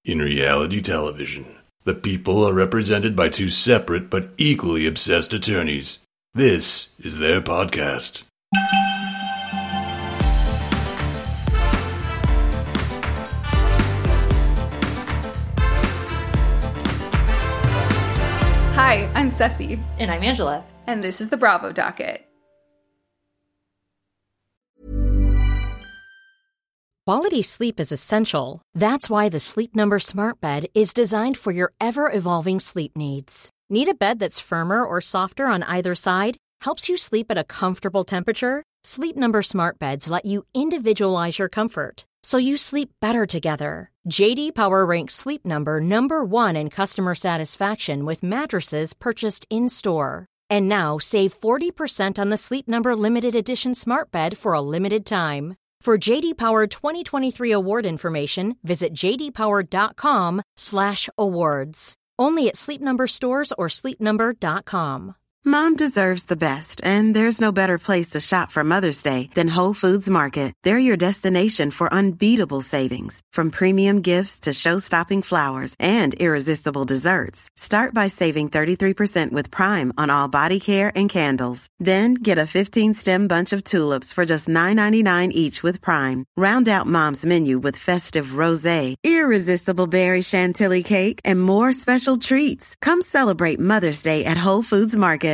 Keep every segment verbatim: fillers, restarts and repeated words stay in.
In reality television, the people are represented by two separate but equally obsessed attorneys. This is their podcast. Hi, I'm Ceci. And I'm Angela. And this is the Bravo Docket. Quality sleep is essential. That's why the Sleep Number Smart Bed is designed for your ever-evolving sleep needs. Need a bed that's firmer or softer on either side? Helps you sleep at a comfortable temperature? Sleep Number Smart Beds let you individualize your comfort, so you sleep better together. J D Power ranks Sleep Number number one in customer satisfaction with mattresses purchased in-store. And now, save forty percent on the Sleep Number Limited Edition Smart Bed for a limited time. For J D Power twenty twenty-three award information, visit jdpower.com slash awards. Only at Sleep Number stores or sleep number dot com. Mom deserves the best, and there's no better place to shop for Mother's Day than Whole Foods Market. They're your destination for unbeatable savings, from premium gifts to show-stopping flowers and irresistible desserts. Start by saving thirty-three percent with Prime on all body care and candles. Then get a fifteen-stem bunch of tulips for just nine ninety-nine each with Prime. Round out Mom's menu with festive rosé, irresistible berry chantilly cake, and more special treats. Come celebrate Mother's Day at Whole Foods Market.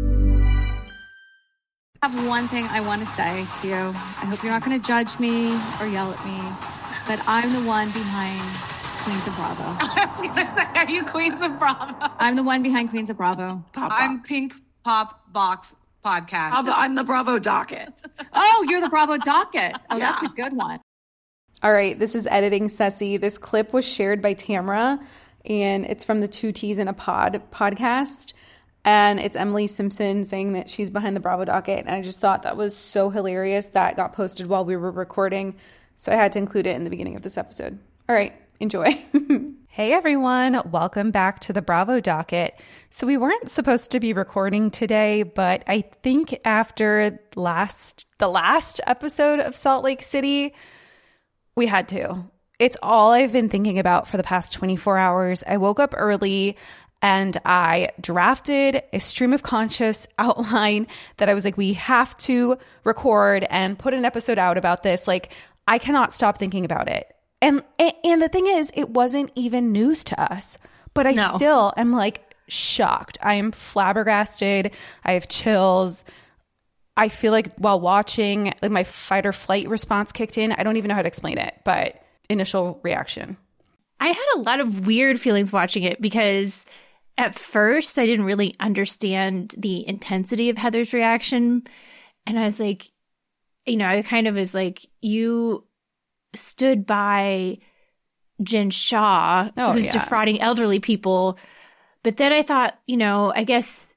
I have one thing I want to say to you. I hope you're not going to judge me or yell at me, but I'm the one behind Queens of Bravo. I was going to say, are you Queens of Bravo? I'm the one behind Queens of Bravo. Pop I'm Pink Pop Box Podcast. I'm the, I'm the Bravo Docket. Oh, you're the Bravo Docket. Oh, yeah. That's a good one. All right, this is Editing Ceci. This clip was shared by Tamra, and it's from the Two T's in a Pod podcast. And it's Emily Simpson saying that she's behind the Bravo Docket. And I just thought that was so hilarious that got posted while we were recording. So I had to include it in the beginning of this episode. All right, enjoy. Hey everyone, welcome back to the Bravo Docket. So we weren't supposed to be recording today, but I think after last the last episode of Salt Lake City, we had to. It's all I've been thinking about for the past twenty-four hours. I woke up early and I drafted a stream of conscious outline that I was like, we have to record and put an episode out about this. Like, I cannot stop thinking about it. And and the thing is, it wasn't even news to us, but I no. still am like shocked. I am flabbergasted. I have chills. I feel like while watching, like my fight or flight response kicked in. I don't even know how to explain it, but initial reaction. I had a lot of weird feelings watching it because at first I didn't really understand the intensity of Heather's reaction. And I was like, you know, I kind of was like, you stood by Jen Shah, oh, who's yeah. defrauding elderly people. But then I thought, you know, I guess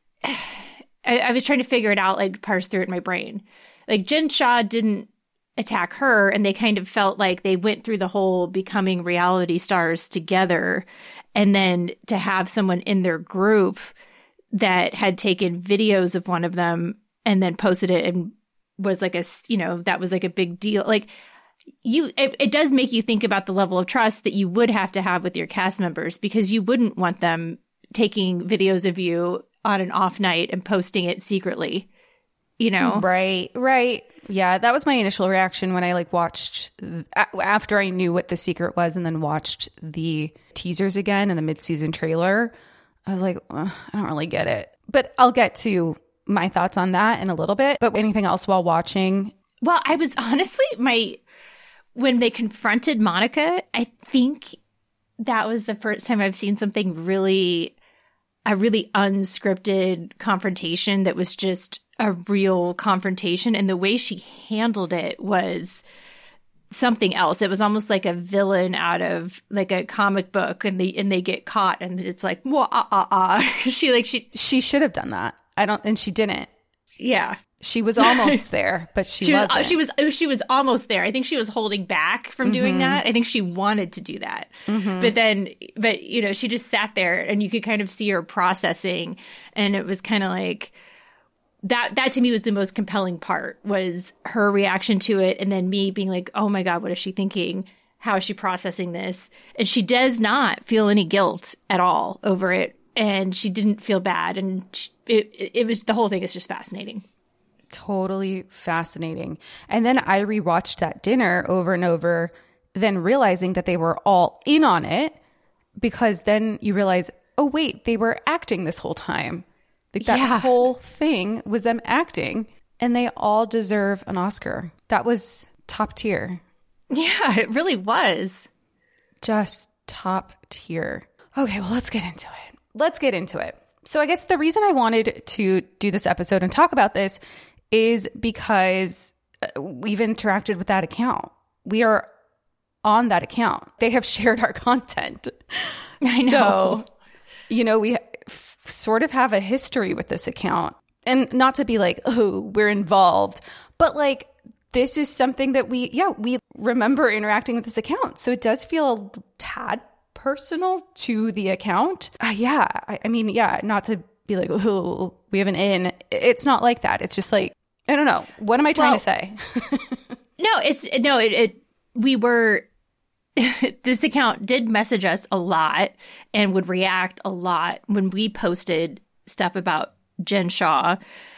I, I was trying to figure it out, like parse through it in my brain. Like Jen Shah didn't attack her, and they kind of felt like they went through the whole becoming reality stars together. And then to have someone in their group that had taken videos of one of them and then posted it and was like a, you know, that was like a big deal. Like you, it, it does make you think about the level of trust that you would have to have with your cast members, because you wouldn't want them taking videos of you on an off night and posting it secretly, you know? Right, right. Yeah, that was my initial reaction when I like watched after I knew what the secret was and then watched the teasers again and the mid-season trailer. I was like, I don't really get it. But I'll get to my thoughts on that in a little bit. But anything else while watching? Well, I was honestly, my when they confronted Monica, I think that was the first time I've seen something really, a really unscripted confrontation that was just a real confrontation. And the way she handled it was something else. It was almost like a villain out of like a comic book, and they and they get caught, and it's like, wah, ah, ah, ah. she like she she should have done that. I don't, and she didn't. Yeah. She was almost there, but she, she wasn't. Was, she was she was almost there. I think she was holding back from mm-hmm. doing that. I think she wanted to do that. Mm-hmm. But then, but, you know, she just sat there and you could kind of see her processing. And it was kind of like, that that to me was the most compelling part, was her reaction to it. And then me being like, oh my God, what is she thinking? how is she processing this? And she does not feel any guilt at all over it. And she didn't feel bad. And she, it, it was, the whole thing is just fascinating. Totally fascinating. And then I rewatched that dinner over and over, then realizing that they were all in on it, because then you realize, oh, wait, they were acting this whole time. Like that Yeah. whole thing was them acting, and they all deserve an Oscar. That was top tier. Yeah, it really was. Just top tier. Okay, well, let's get into it. Let's get into it. So I guess the reason I wanted to do this episode and talk about this is because we've interacted with that account. We are on that account. They have shared our content. I know. So, you know, we f- sort of have a history with this account. And not to be like, oh, we're involved, but like, this is something that we, yeah, we remember interacting with this account. So it does feel a tad personal to the account. Uh, yeah. I, I mean, yeah, not to be like, oh, we have an in. It's not like that. It's just like, I don't know. What am I trying Well, to say? No, it's, no, it, it we were, this account did message us a lot and would react a lot when we posted stuff about Jen Shah.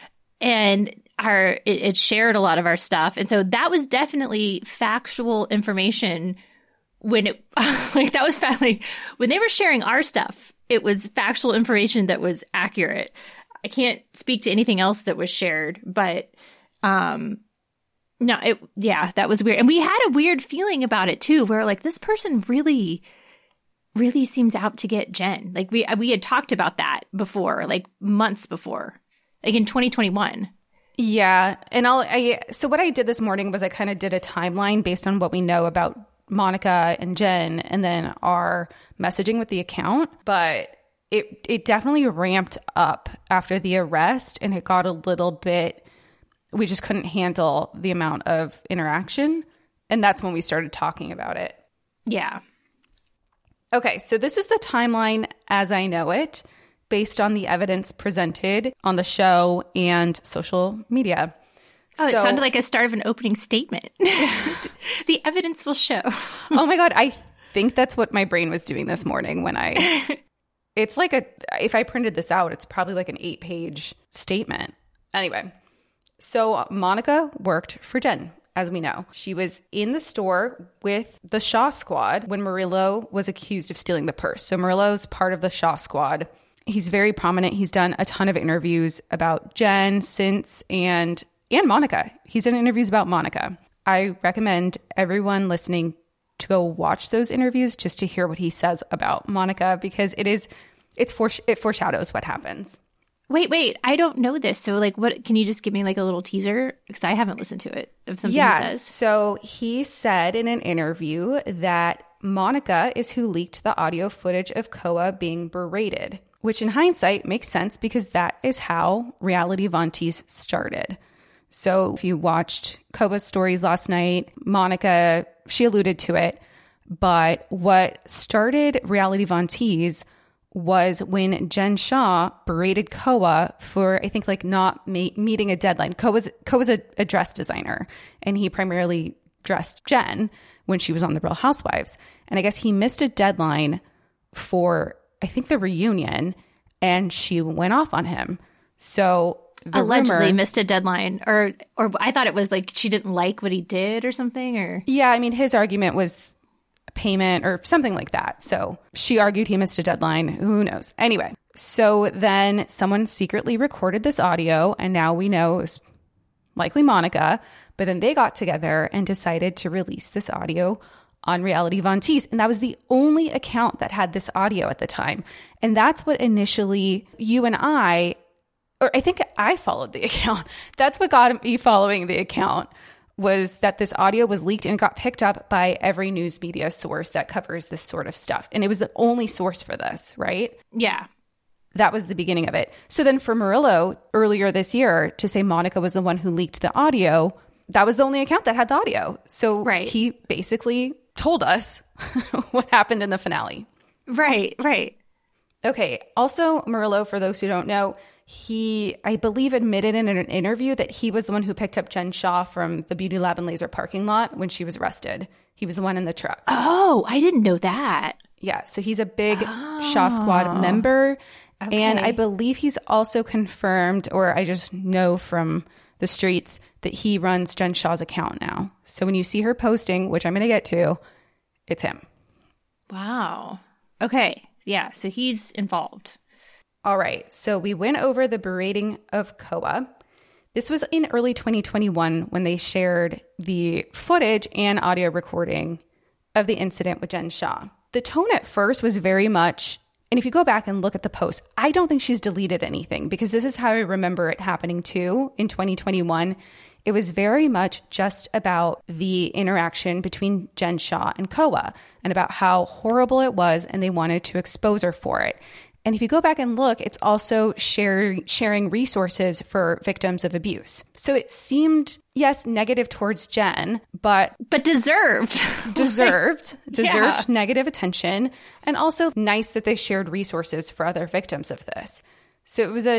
And our it, it shared a lot of our stuff. And so that was definitely factual information when it, like that was like, when they were sharing our stuff, it was factual information that was accurate. I can't speak to anything else that was shared, but um, no, it, yeah, that was weird. And we had a weird feeling about it too, where like this person really, really seems out to get Jen. Like we, we had talked about that before, like months before, like in twenty twenty-one. Yeah. And I'll, I, so what I did this morning was I kind of did a timeline based on what we know about Monica and Jen and then our messaging with the account. But it, it definitely ramped up after the arrest, and it got a little bit, we just couldn't handle the amount of interaction. And that's when we started talking about it. Yeah. Okay. So this is the timeline as I know it, based on the evidence presented on the show and social media. Oh, it So- sounded like a start of an opening statement. The evidence will show. Oh my God. I think that's what my brain was doing this morning when I, it's like a, if I printed this out, it's probably like an eight page statement. Anyway, so Monica worked for Jen, as we know. She was in the store with the Shaw Squad when Murillo was accused of stealing the purse. So Murillo's part of the Shaw Squad. He's very prominent. He's done a ton of interviews about Jen since and and Monica. He's done interviews about Monica. I recommend everyone listening to go watch those interviews just to hear what he says about Monica, because it is it's for it foreshadows what happens. Wait, wait. I don't know this. So, like, what? Can you just give me like a little teaser? Because I haven't listened to it. Of something Yeah. he says. So he said in an interview that Monica is who leaked the audio footage of Koa being berated, which in hindsight makes sense because that is how Reality Von Teese started. So if you watched Koa's stories last night, Monica, she alluded to it, but what started Reality Von Teese was when Jen Shah berated Koa for, I think, like not ma- meeting a deadline. Koa's, Koa's a, a dress designer, and he primarily dressed Jen when she was on The Real Housewives. And I guess he missed a deadline for, I think, the reunion, and she went off on him. So the Allegedly rumor, missed a deadline, or or I thought it was like she didn't like what he did or something. Or yeah, I mean, his argument was payment or something like that. So she argued he missed a deadline. Who knows? Anyway, so then someone secretly recorded this audio, and now we know it was likely Monica. But then they got together and decided to release this audio on Reality Von Teese. And that was the only account that had this audio at the time. And that's what initially you and I, or I think I followed the account. That's what got me following the account, was that this audio was leaked and it got picked up by every news media source that covers this sort of stuff. And it was the only source for this, right? yeah, That was the beginning of it. So then for Murillo earlier this year to say Monica was the one who leaked the audio, that was the only account that had the audio. So Right. he basically told us what happened in the finale. right, right. Okay. Also, Murillo, for those who don't know, he, I believe, admitted in an interview that he was the one who picked up Jen Shah from the Beauty Lab and Laser parking lot when she was arrested. He was the one in the truck. Oh, I didn't know that. Yeah, so he's a big oh. Shah Squad member. Okay. And I believe he's also confirmed, or I just know from the streets, that he runs Jen Shah's account now. So when you see her posting, which I'm going to get to, it's him. Wow. Okay. Yeah, so he's involved. All right, so we went over the berating of Koa. This was in early twenty twenty-one when they shared the footage and audio recording of the incident with Jen Shah. The tone at first was very much, and if you go back and look at the post, I don't think she's deleted anything because this is how I remember it happening too in twenty twenty-one. It was very much just about the interaction between Jen Shah and Koa and about how horrible it was and they wanted to expose her for it. And if you go back and look, it's also share, sharing resources for victims of abuse. So it seemed, yes, negative towards Jen, but... But deserved. Deserved. like, deserved yeah. negative attention. And also nice that they shared resources for other victims of this. So it was a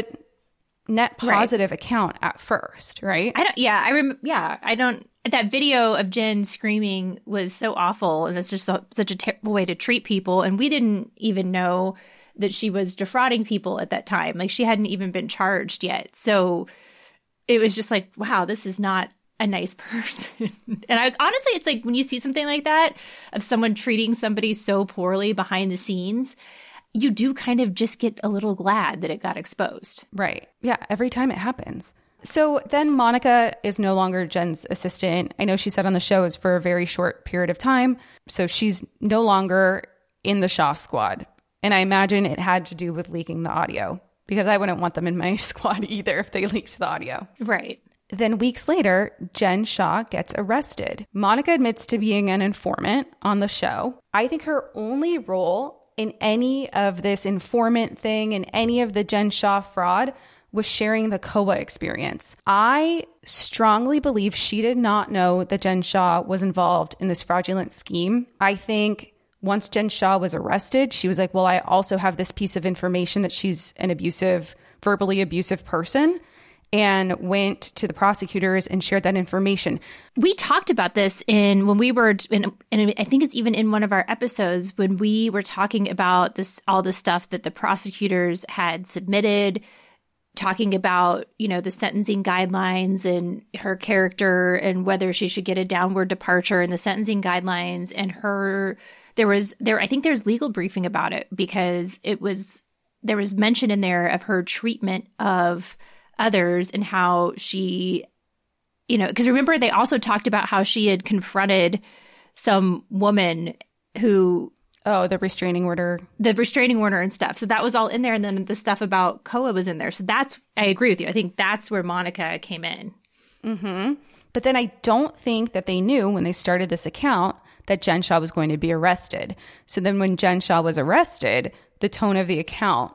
net positive right. account at first, right? I don't, yeah, I rem- yeah, I don't... That video of Jen screaming was so awful, and it's just so, such a terrible way to treat people. And we didn't even know that she was defrauding people at that time. Like, she hadn't even been charged yet. So it was just like, wow, this is not a nice person. And I honestly, it's like when you see something like that of someone treating somebody so poorly behind the scenes, you do kind of just get a little glad that it got exposed. Right. Yeah. Every time it happens. So then Monica is no longer Jen's assistant. I know she said on the show it was for a very short period of time. So she's no longer in the Shah Squad. And I imagine it had to do with leaking the audio because I wouldn't want them in my squad either if they leaked the audio. Right. Then weeks later, Jen Shah gets arrested. Monica admits to being an informant on the show. I think her only role in any of this informant thing and any of the Jen Shah fraud was sharing the Koa experience. I strongly believe she did not know that Jen Shah was involved in this fraudulent scheme. I think once Jen Shah was arrested, she was like, well, I also have this piece of information that she's an abusive, verbally abusive person, and went to the prosecutors and shared that information. We talked about this in when we were, in, and I think it's even in one of our episodes when we were talking about this, all the stuff that the prosecutors had submitted, talking about, you know, the sentencing guidelines and her character and whether she should get a downward departure in the sentencing guidelines and her... There was there I think there's legal briefing about it because it was there was mention in there of her treatment of others and how she, you know, because remember they also talked about how she had confronted some woman who oh the restraining order the restraining order and stuff. So that was all in there, and then the stuff about Koa was in there. So that's I agree with you. I think that's where Monica came in. Mm-hmm. But then I don't think that they knew when they started this account that Jen Shah was going to be arrested. So then when Jen Shah was arrested, the tone of the account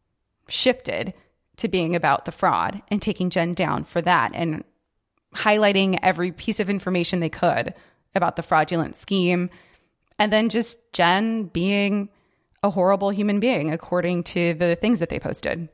shifted to being about the fraud and taking Jen down for that and highlighting every piece of information they could about the fraudulent scheme. And then just Jen being a horrible human being, according to the things that they posted.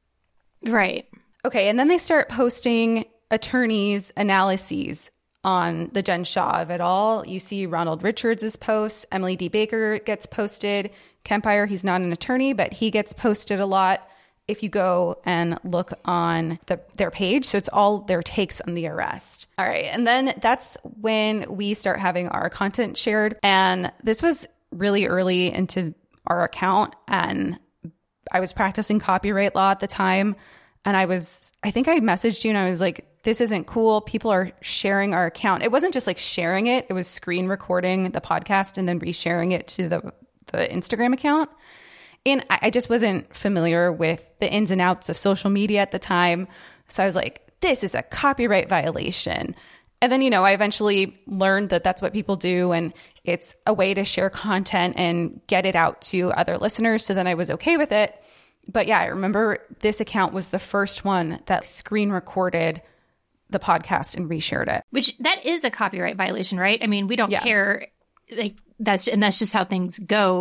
Right. Okay, and then they start posting attorneys' analyses on the Jen Shah of it all. You see Ronald Richards' posts. Emily D. Baker gets posted. Kempire, he's not an attorney, but he gets posted a lot if you go and look on the, their page. So it's all their takes on the arrest. All right. And then that's when we start having our content shared. And this was really early into our account. And I was practicing copyright law at the time. And I was, I think I messaged you and I was like, this isn't cool. People are sharing our account. It wasn't just like sharing it. It was screen recording the podcast and then resharing it to the, the Instagram account. And I, I just wasn't familiar with the ins and outs of social media at the time. So I was like, this is a copyright violation. And then, you know, I eventually learned that that's what people do. And it's a way to share content and get it out to other listeners. So then I was okay with it. But yeah, I remember this account was the first one that screen recorded the podcast and reshared it. Which that is a copyright violation, right? I mean, we don't yeah. care. Like that's and that's just how things go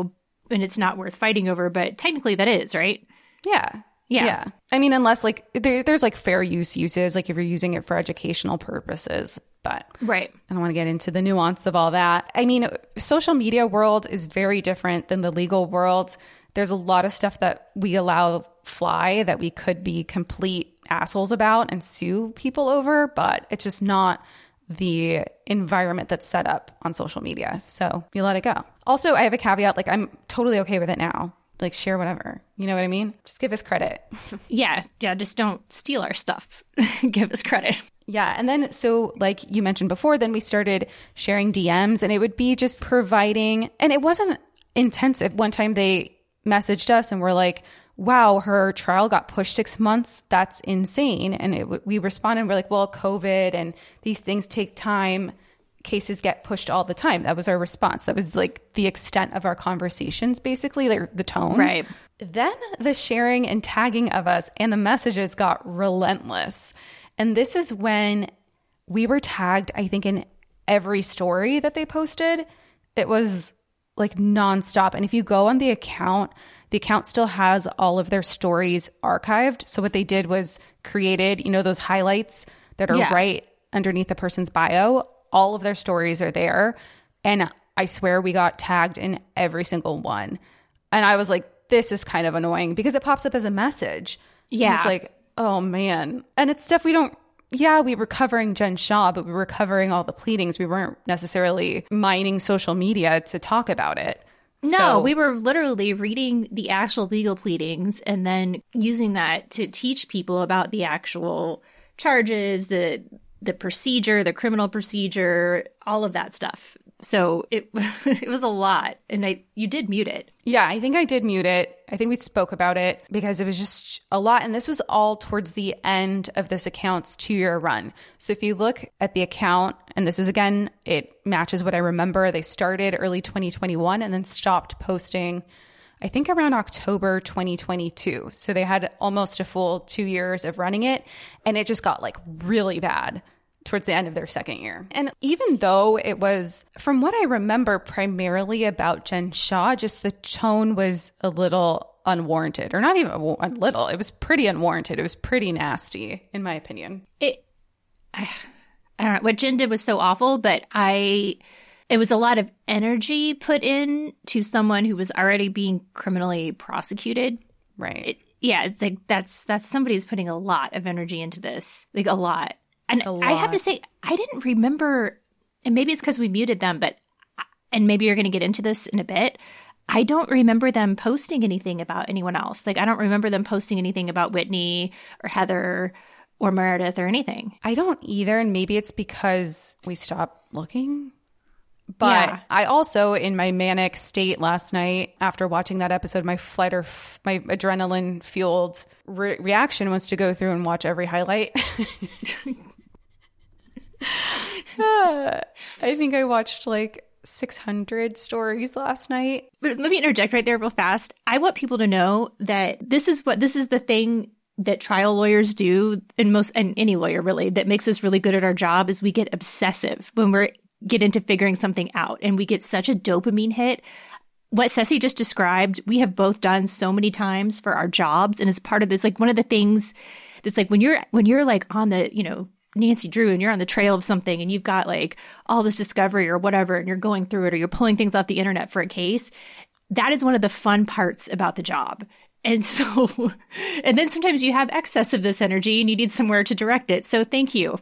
and it's not worth fighting over, but technically that is, right? Yeah. Yeah. Yeah. I mean, unless like there, there's like fair use uses, like if you're using it for educational purposes, but right. I don't want to get into the nuance of all that. I mean, social media world is very different than the legal world. There's a lot of stuff that we allow fly that we could be complete assholes about and sue people over, but it's just not the environment that's set up on social media. So you let it go. Also, I have a caveat, like I'm totally okay with it now. Like share whatever. You know what I mean? Just give us credit. yeah. Yeah. Just don't steal our stuff. Give us credit. Yeah. And then, so like you mentioned before, then we started sharing D Ms and it would be just providing, and it wasn't intensive. One time they messaged us and were like, wow, her trial got pushed six months. That's insane. And it, we responded, we're like, well, COVID and these things take time. Cases get pushed all the time. That was our response. That was like the extent of our conversations, basically, like the tone. Right. Then the sharing and tagging of us and the messages got relentless. And this is when we were tagged, I think, in every story that they posted. It was like nonstop. And if you go on the account, the account still has all of their stories archived. So what they did was created, you know, those highlights that are yeah. right underneath the person's bio. All of their stories are there. And I swear we got tagged in every single one. And I was like, this is kind of annoying because it pops up as a message. Yeah. And it's like, oh man. And it's stuff we don't, yeah, we were covering Jen Shah, but we were covering all the pleadings. We weren't necessarily mining social media to talk about it. No, so, we were literally reading the actual legal pleadings and then using that to teach people about the actual charges, the the procedure, the criminal procedure, all of that stuff. So it it was a lot. And I you did mute it. Yeah, I think I did mute it. I think we spoke about it because it was just a lot. And this was all towards the end of this account's two-year run. So if you look at the account, and this is, again, it matches what I remember. They started early twenty twenty-one and then stopped posting, I think, around October twenty twenty-two. So they had almost a full two years of running it. And it just got like really bad towards the end of their second year. And even though it was, from what I remember, primarily about Jen Shah, just the tone was a little unwarranted, or not even a little. It was pretty unwarranted. It was pretty nasty, in my opinion. It, I, I don't know. What Jen did was so awful, but I, it was a lot of energy put in to someone who was already being criminally prosecuted. Right. It, yeah. It's like, that's, that's somebody who's putting a lot of energy into this, like a lot. And I have to say, I didn't remember, and maybe it's because we muted them, but, and maybe you're going to get into this in a bit, I don't remember them posting anything about anyone else. Like, I don't remember them posting anything about Whitney or Heather or Meredith or anything. I don't either, and maybe it's because we stopped looking. But yeah. I also, in my manic state last night, after watching that episode, my flight or f- my adrenaline-fueled re- reaction was to go through and watch every highlight. I think I watched like six hundred stories last night. But let me interject right there real fast. I want people to know that this is what this is the thing that trial lawyers do, and most and any lawyer really, that makes us really good at our job, is we get obsessive when we're get into figuring something out, and we get such a dopamine hit. What Ceci just described, we have both done so many times for our jobs, and as part of this, like one of the things that's like when you're when you're like on the, you know, Nancy Drew, and you're on the trail of something and you've got like all this discovery or whatever, and you're going through it, or you're pulling things off the internet for a case, that is one of the fun parts about the job. And so, and then sometimes you have excess of this energy and you need somewhere to direct it. So thank you.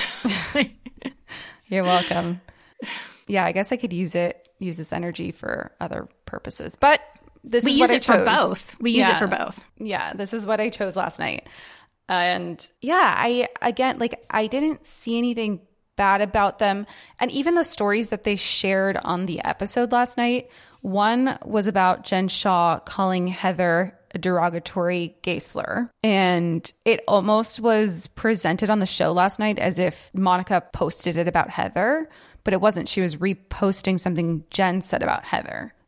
You're welcome. Yeah, I guess I could use it, use this energy for other purposes, but this we is use what I it chose. for both. We use yeah. it for both. Yeah, this is what I chose last night. And yeah, I, again, like I didn't see anything bad about them. And even the stories that they shared on the episode last night, one was about Jen Shah calling Heather a derogatory gay slur. And it almost was presented on the show last night as if Monica posted it about Heather, but it wasn't. She was reposting something Jen said about Heather.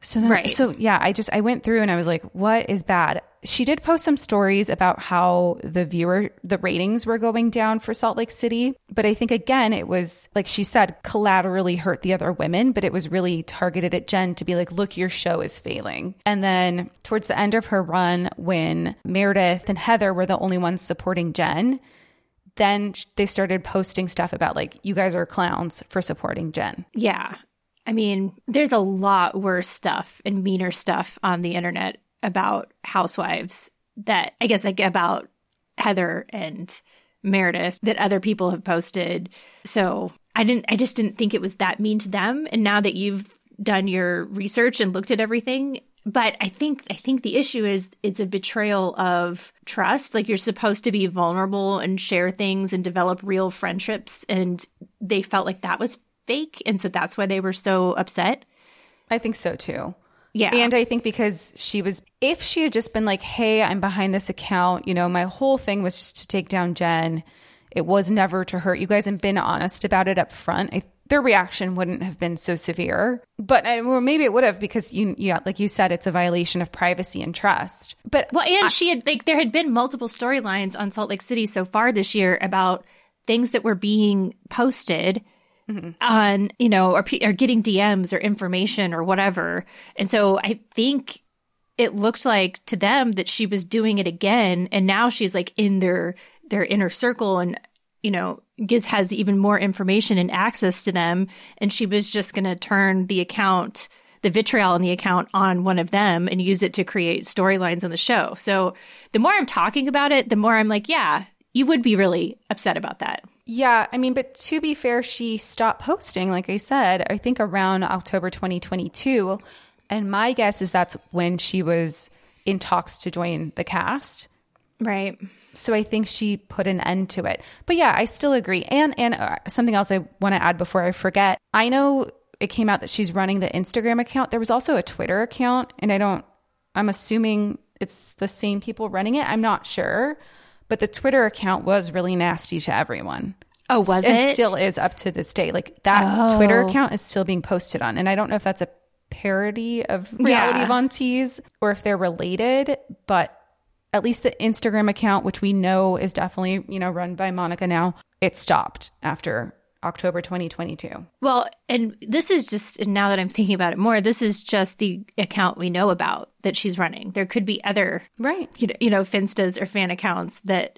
So then, Right. so yeah, I just, I went through and I was like, what is bad? She did post some stories about how the viewer, the ratings were going down for Salt Lake City. But I think, again, it was, like she said, collaterally hurt the other women, but it was really targeted at Jen to be like, look, your show is failing. And then towards the end of her run, when Meredith and Heather were the only ones supporting Jen, then they started posting stuff about like, you guys are clowns for supporting Jen. Yeah. I mean, there's a lot worse stuff and meaner stuff on the internet about housewives that I guess like about Heather and Meredith that other people have posted. So I didn't, I just didn't think it was that mean to them. And now that you've done your research and looked at everything, but I think, I think the issue is it's a betrayal of trust. Like you're supposed to be vulnerable and share things and develop real friendships. And they felt like that was fake. And so that's why they were so upset. I think so too. Yeah. And I think because she was, if she had just been like, hey, I'm behind this account, you know, my whole thing was just to take down Jen. It was never to hurt you guys and been honest about it up front. I, their reaction wouldn't have been so severe. But I, well, maybe it would have because, you, yeah, like you said, it's a violation of privacy and trust. But well, and I, she had, like, there had been multiple storylines on Salt Lake City so far this year about things that were being posted Mm-hmm. on, you know, or, or getting D Ms or information or whatever. And so I think it looked like to them that she was doing it again. And now she's like in their, their inner circle and, you know, gets, has even more information and access to them. And she was just going to turn the account, the vitriol in the account on one of them and use it to create storylines on the show. So the more I'm talking about it, the more I'm like, yeah, you would be really upset about that. Yeah, I mean, but to be fair, she stopped posting, like I said, I think around October twenty twenty-two. And my guess is that's when she was in talks to join the cast. Right. So I think she put an end to it. But yeah, I still agree. And and uh, something else I want to add before I forget. I know it came out that she's running the Instagram account. There was also a Twitter account, and I don't, I'm assuming it's the same people running it. I'm not sure. But the Twitter account was really nasty to everyone. Oh, was it? It still is up to this day. Like that oh. Twitter account is still being posted on. And I don't know if that's a parody of Reality yeah. Von Tease or if they're related, but at least the Instagram account, which we know is definitely, you know, run by Monica now, it stopped after October twenty twenty-two. Well, and this is just, and now that I'm thinking about it more, this is just the account we know about that she's running. There could be other, right? You know, you know, Finstas or fan accounts that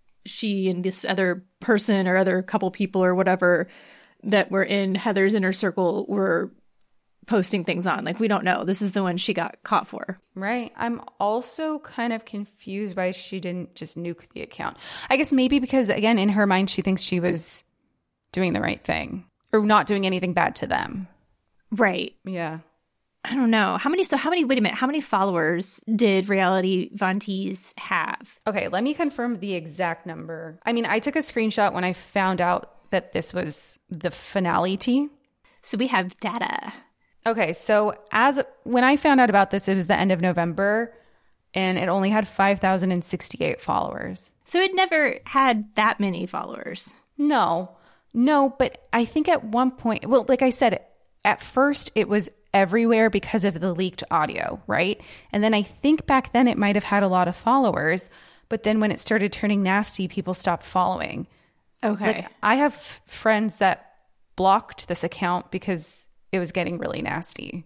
she and this other person or other couple people or whatever that were in Heather's inner circle were posting things on. Like, we don't know. This is the one she got caught for. Right. I'm also kind of confused why she didn't just nuke the account. I guess maybe because, again, in her mind, she thinks she was doing the right thing or not doing anything bad to them. Right. Yeah. I don't know. How many, so how many, wait a minute, how many followers did Reality Von Tease have? Okay, let me confirm the exact number. I mean, I took a screenshot when I found out that this was the finale tea. So we have data. Okay, so as when I found out about this, it was the end of November and it only had five thousand sixty-eight followers. So it never had that many followers. No, no, but I think at one point, well, like I said, at first it was everywhere because of the leaked audio, right? And then I think back then it might have had a lot of followers, but then when it started turning nasty, people stopped following. Okay. Like, I have friends that blocked this account because it was getting really nasty.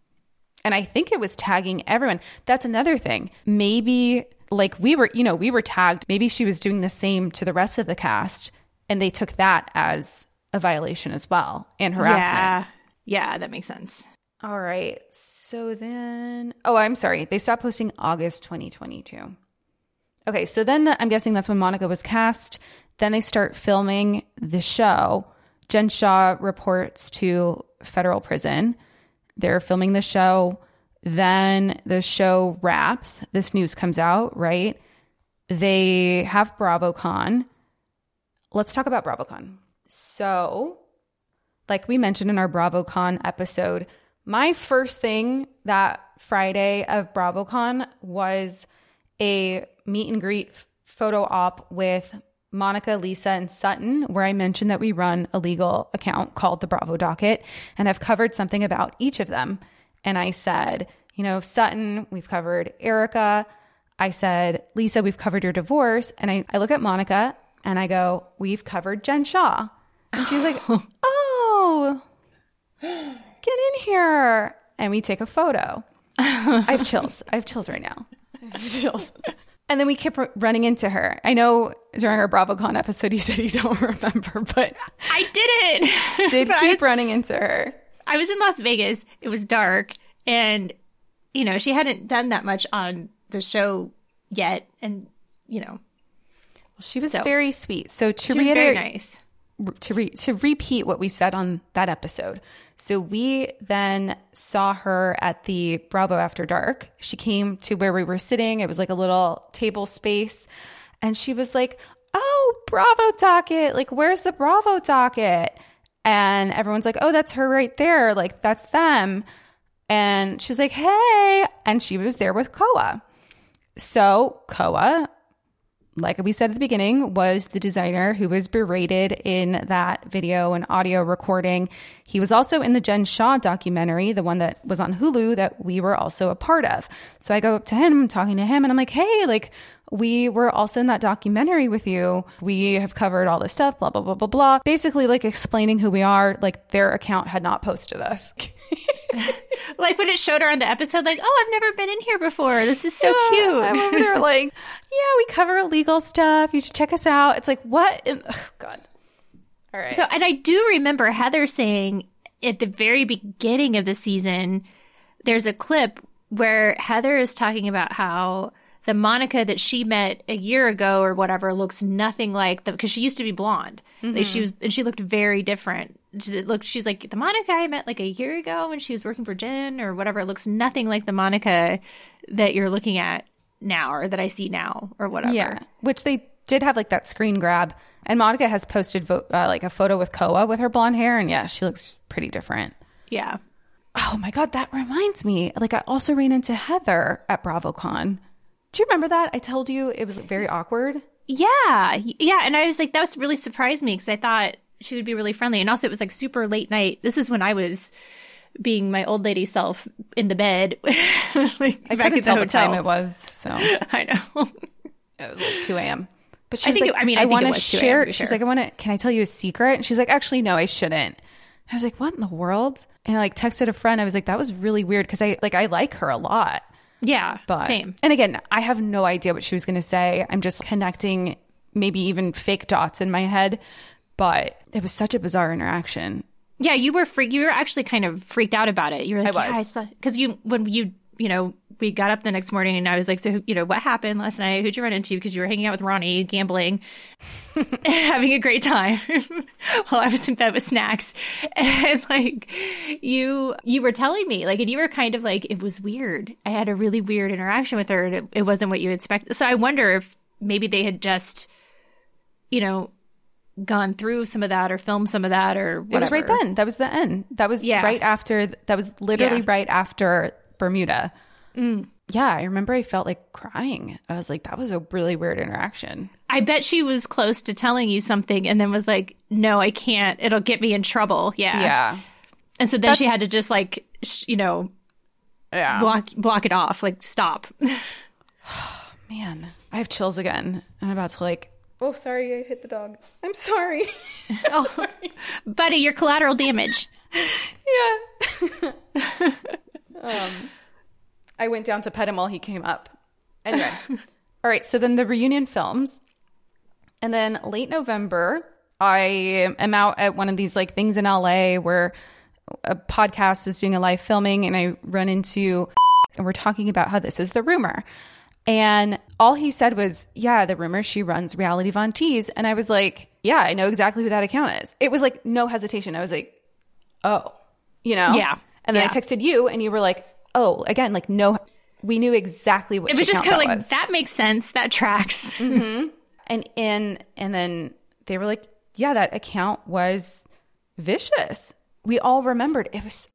And I think it was tagging everyone. That's another thing. Maybe like we were, you know, we were tagged. Maybe she was doing the same to the rest of the cast and they took that as a violation as well and harassment. Yeah, yeah, that makes sense. All right. So then, oh, I'm sorry. They stopped posting August twenty twenty-two. Okay. So then I'm guessing that's when Monica was cast. Then they start filming the show. Jen Shah reports to federal prison. They're filming the show. Then the show wraps. This news comes out, right? They have BravoCon. Let's talk about BravoCon. So, like we mentioned in our BravoCon episode, my first thing that Friday of BravoCon was a meet and greet photo op with Monica, Lisa, and Sutton, where I mentioned that we run a legal account called the Bravo Docket, and I've covered something about each of them. And I said, you know, Sutton, we've covered Erica. I said, Lisa, we've covered your divorce. And I, I look at Monica and I go, we've covered Jen Shah. And she's like, oh, get in here. And we take a photo. I have chills. I have chills right now. I have chills. And then we kept r- running into her. I know during our BravoCon episode, you said you don't remember, but I didn't. did But keep I was, running into her. I was in Las Vegas. It was dark. And, you know, she hadn't done that much on the show yet. And, you know. Well, she was so. very sweet. So to She was very reiterate, nice. to re- to repeat what we said on that episode. So we then saw her at the Bravo After Dark. She came to where we were sitting. It was like a little table space. And she was like, oh, Bravo docket. Like, where's the Bravo docket? And everyone's like, oh, that's her right there. Like, that's them. And she was like, hey. And she was there with Koa. So Koa, like we said at the beginning, was the designer who was berated in that video and audio recording. He was also in the Jen Shah documentary, the one that was on Hulu that we were also a part of. So I go up to him, I'm talking to him, and I'm like, hey, like, we were also in that documentary with you. We have covered all this stuff, blah, blah, blah, blah, blah. Basically, like, explaining who we are. Like, their account had not posted us. Like when it showed her on the episode, like, oh, I've never been in here before. This is so Yeah, cute. I'm over there like, yeah, we cover illegal stuff. You should check us out. It's like, what? In- oh, God. All right. So, and I do remember Heather saying at the very beginning of the season, there's a clip where Heather is talking about how the Monica that she met a year ago or whatever looks nothing like the, because she used to be blonde. Mm-hmm. Like she was, and she looked very different. She looked, she's like, the Monica I met like a year ago when she was working for Jen or whatever. It looks nothing like the Monica that you're looking at now or that I see now or whatever. Yeah. Which they did have like that screen grab. And Monica has posted vo- uh, like a photo with Koa with her blonde hair. And yeah, she looks pretty different. Yeah. Oh my God, that reminds me. Like I also ran into Heather at BravoCon. Do you remember that? I told you it was very awkward. Yeah. Yeah. And I was like, that was really surprised me because I thought she would be really friendly. And also it was like super late night. This is when I was being my old lady self in the bed. Like I back couldn't at tell the what time hotel. it was. So I know. It was like two a.m. But she I was think like, it- I mean, I I think want it to was two a.m. share. to be She was sure. like, I want to, can I tell you a secret? And she's like, actually, no, I shouldn't. I was like, what in the world? And I like texted a friend. I was like, that was really weird because I like, I like her a lot. Yeah. But, same. And again, I have no idea what she was going to say. I'm just connecting maybe even fake dots in my head. But it was such a bizarre interaction. Yeah. You were freak. You were actually kind of freaked out about it. You were like, I yeah, was. because you, when you, you know, we got up the next morning and I was like, so, you know, what happened last night? Who'd you run into? Because you were hanging out with Ronnie, gambling, having a great time while I was in bed with snacks. And like you, you were telling me like, and you were kind of like, it was weird. I had a really weird interaction with her and it, it wasn't what you expected. So I wonder if maybe they had just, you know, gone through some of that or filmed some of that or whatever. It was right then. That was the end. That was Yeah. right after, that was literally Yeah. right after Bermuda. Mm. Yeah, I remember I felt like crying. I was like, that was a really weird interaction. I bet she was close to telling you something and then was like, no, I can't. It'll get me in trouble. Yeah. Yeah. And so then That's- she had to just like, sh- you know, Yeah. block block it off. Like, stop. Man, I have chills again. I'm about to like, oh, sorry, I hit the dog. I'm sorry. Oh, buddy, you're collateral damage. Yeah. um, I went down to pet him while he came up. Anyway. All right. So then the reunion films. And then late November, I am out at one of these like things in L A where a podcast was doing a live filming and I run into and we're talking about how this is the rumor. And all he said was, yeah, the rumor she runs Reality Von Tease. And I was like, yeah, I know exactly who that account is. It was like no hesitation. I was like, oh, you know? Yeah. And then Yeah. I texted you and you were like, oh, again, like no, we knew exactly what It was just kind of like, was. that makes sense. That tracks. Mm-hmm. And in, and then they were like, yeah, that account was vicious. We all remembered it was.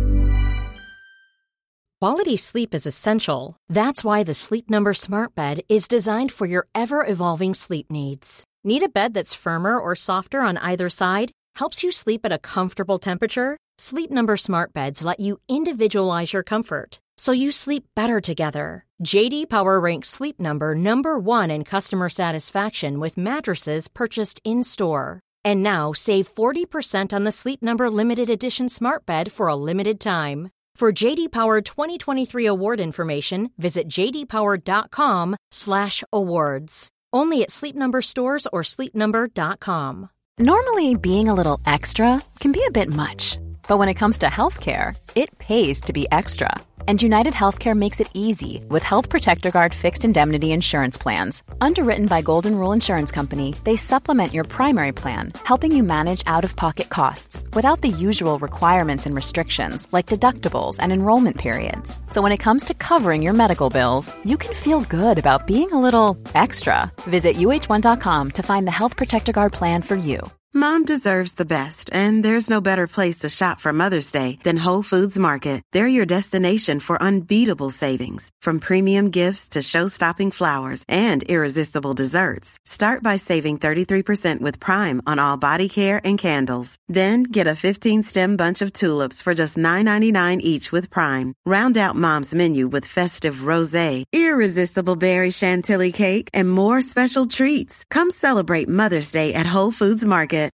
Quality sleep is essential. That's why the Sleep Number Smart Bed is designed for your ever-evolving sleep needs. Need a bed that's firmer or softer on either side? Helps you sleep at a comfortable temperature? Sleep Number smart beds let you individualize your comfort, so you sleep better together. J D Power ranks Sleep Number number one in customer satisfaction with mattresses purchased in-store. And now save forty percent on the Sleep Number Limited Edition smart bed for a limited time. For J D Power twenty twenty-three award information, visit jdpower.com slash awards. Only at Sleep Number stores or sleep number dot com. Normally, being a little extra can be a bit much. But when it comes to healthcare, it pays to be extra. And United Healthcare makes it easy with Health Protector Guard fixed indemnity insurance plans. Underwritten by Golden Rule Insurance Company, they supplement your primary plan, helping you manage out-of-pocket costs without the usual requirements and restrictions like deductibles and enrollment periods. So when it comes to covering your medical bills, you can feel good about being a little extra. Visit U H one dot com to find the Health Protector Guard plan for you. Mom deserves the best, and there's no better place to shop for Mother's Day than Whole Foods Market. They're your destination for unbeatable savings, from premium gifts to show-stopping flowers and irresistible desserts. Start by saving thirty-three percent with Prime on all body care and candles. Then get a fifteen-stem bunch of tulips for just nine ninety-nine each with Prime. Round out Mom's menu with festive rosé, irresistible berry chantilly cake, and more special treats. Come celebrate Mother's Day at Whole Foods Market.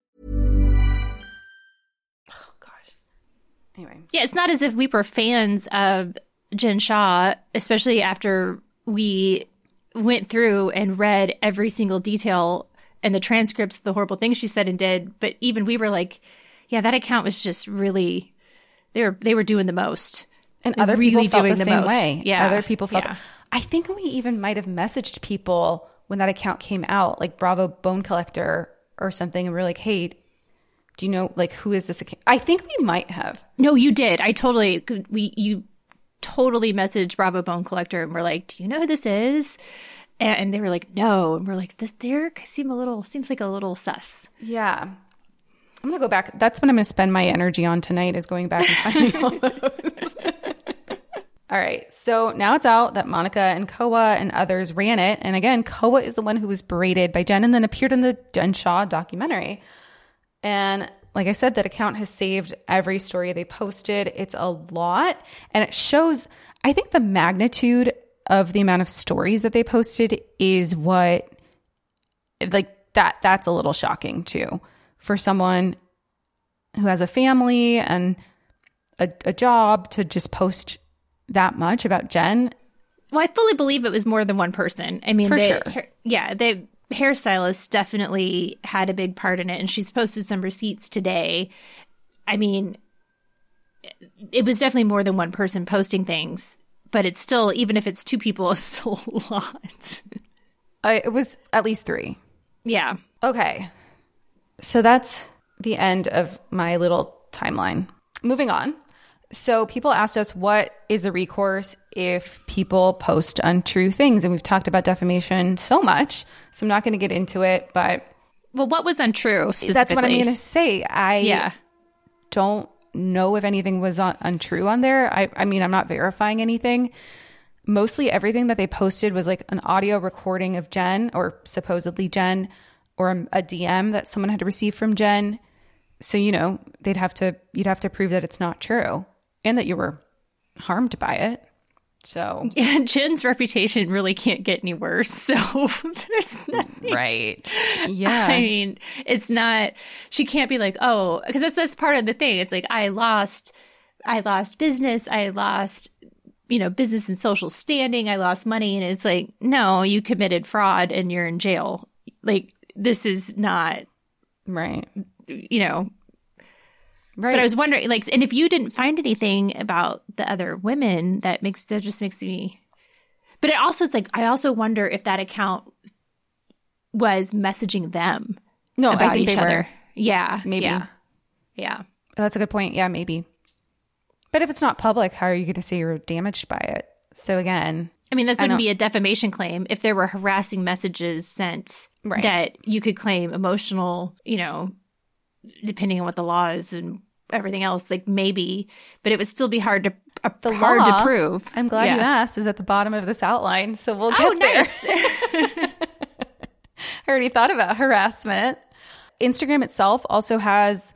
Anyway. Yeah, it's not as if we were fans of Jen Shah, especially after we went through and read every single detail and the transcripts of the horrible things she said and did. But even we were like, yeah, that account was just really, they were they were doing the most. And other really people felt doing the, the same most. way. Yeah. Other people felt. Yeah. I think we even might have messaged people when that account came out, like Bravo Bone Collector or something, and we're like, hey, do you know, like, who is this account? I think we might have. No, you did. I totally, we, you totally messaged Bravo Bone Collector and we're like, do you know who this is? And they were like, no. And we're like, this there seem a little, seems like a little sus. Yeah. I'm going to go back. That's what I'm going to spend my energy on tonight, is going back and finding all those. All right. So now it's out that Monica and Koa and others ran it. And again, Koa is the one who was berated by Jen and then appeared in the Jen Shah documentary. And like I said, that account has saved every story they posted. It's a lot. And it shows, I think, the magnitude of the amount of stories that they posted is what, like, that that's a little shocking too, for someone who has a family and a, a job to just post that much about Jen. Well, I fully believe it was more than one person. I mean, for they, sure. Her, yeah, they hairstylist definitely had a big part in it, and she's posted some receipts today. I mean, it was definitely more than one person posting things, but it's still, even if it's two people, it's still a lot. Uh, it was at least three. Yeah. Okay. So that's the end of my little timeline. Moving on. So people asked us, what is the recourse if people post untrue things? And we've talked about defamation so much, so I'm not going to get into it, but... Well, what was untrue specifically? That's what I'm going to say. I yeah. don't know if anything was un- untrue on there. I, I mean, I'm not verifying anything. Mostly everything that they posted was like an audio recording of Jen, or supposedly Jen, or a D M that someone had received from Jen. So, you know, they'd have to, you'd have to prove that it's not true and that you were harmed by it. So yeah, Jen's reputation really can't get any worse. So there's nothing. Right. Yeah. I mean, it's not, she can't be like, oh, because that's, that's part of the thing. It's like, I lost, I lost business. I lost, you know, business and social standing. I lost money. And it's like, no, you committed fraud and you're in jail. Like, this is not. Right. You know. Right. But I was wondering, like, and if you didn't find anything about the other women, that makes, that just makes me, but it also, it's like, I also wonder if that account was messaging them. No, about I think each they other. were. Yeah. Maybe. Yeah. Yeah. That's a good point. Yeah, maybe. But if it's not public, how are you going to say you're damaged by it? So again, I mean, that wouldn't be a defamation claim if there were harassing messages sent right. that you could claim emotional, you know, depending on what the law is and everything else, like maybe, but it would still be hard to uh, the hard law, to prove. I'm glad yeah. you asked, is at the bottom of this outline, so we'll get oh, there. Nice. I already thought about harassment. Instagram itself also has